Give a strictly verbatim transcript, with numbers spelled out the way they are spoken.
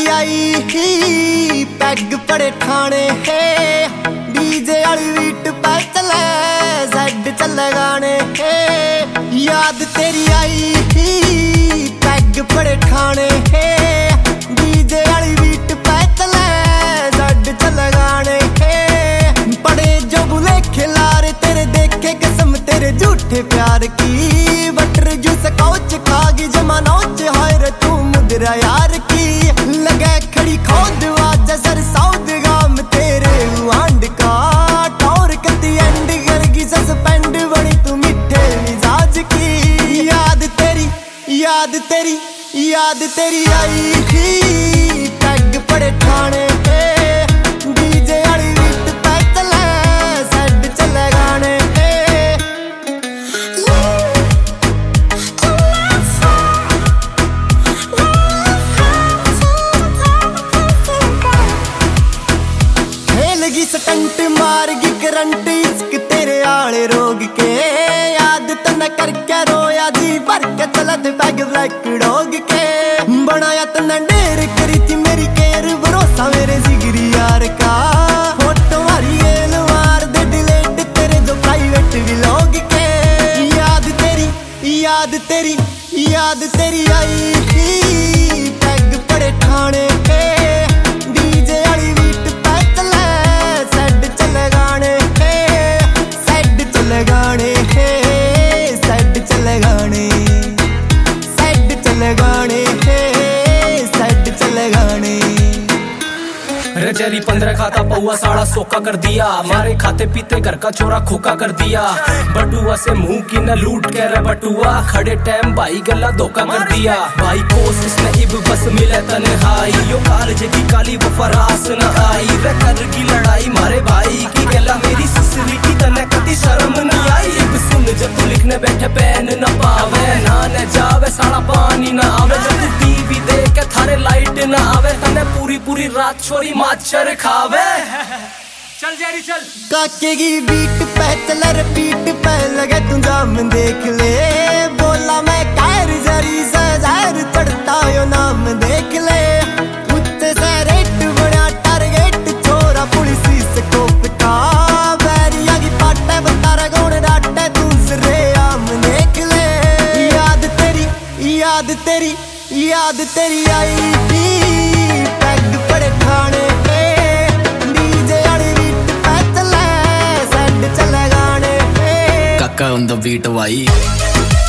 तेरी आई ही पैग पड़े ठाणे है डीजे वाली बीट पे चले जेड चले गाने है। याद तेरी आई ही पैग पड़े ठाणे है डीजे वाली बीट पे चले जेड चले गाने है। पड़े जो बुले खिलारे तेरे देखे कसम तेरे झूठे प्यार की बटर जूस कौच खागी जमानोच हाय रे तू मुदरा यार की। लगे खड़ी खोद वाजा सर साउद गाम तेरे आंड का टौर कती एंड करगी सस्पेंड बनी तू मिठे मिजाज की। याद तेरी याद तेरी याद तेरी आई ही टैग पड़े ठाणे पे डीजे वाली बीट पे चले सेड चले गाने पे। खेलगी स्टंट मारगी करंट इश्क तेरे आले रोग के। याद तने करके रोया जी भर के चलत बैग ब्लैक डॉग के। बनाया तने ढेर करी थी मेरी केयर भरोसा मेरे जिगरी यार का। फोटो मारी एल मार दे डिलीट तेरे जो प्राइवेट व्लॉग के। याद तेरी याद तेरी याद तेरी आई ही पैग पड़े ठाणे पे डीजे वाली बीट पे चले सेड चले गाने पे। सेड चले गाने पे सेड चले गाने सेड चले गाने पे सेड चले गाने। रचेरी पंद्रह खाता पौआ साड़ा सोका कर दिया। मारे खाते पीते घर का चोरा खोका कर दिया। बटुआ से मुंह की न लूट के रे बटुआ खड़े टाइम भाई गला धोखा कर दिया। भाई कोशिश न इब बस मिले तन्हाई यो कालजे की काली वो फरास न आई। रे कर की लड़ाई मारे भाई की गला मेरी सिसरी की तने कती शर्म नहीं आई। इब सुन जब तू लिखने बैठे पेन न पावे नहाने जावे साड़ा पानी न आवे। जब तू टीवी देख के थारे लाइट न आवे तने पूरी पूरी रात छोरी माछर खावे। चल जेरी चल काके की बीट पे चल रिपीट पे लगे तू जाम देख ले। बोला मैं कायर जरी से जहर चढ़ता यो नाम देख ले। उत्ते से रेट बड़ा टारगेट छोरा पुलिस स्कोप का। बैरिया की पाटे बतारा गौड़ डाटे तू सरे आम देख ले। याद तेरी याद तेरी याद तेरी आई थी पैग पड़े ठाणे पे डीजे वाली बीट पे चले सेड चले गाने पे। काका on the beat भाई।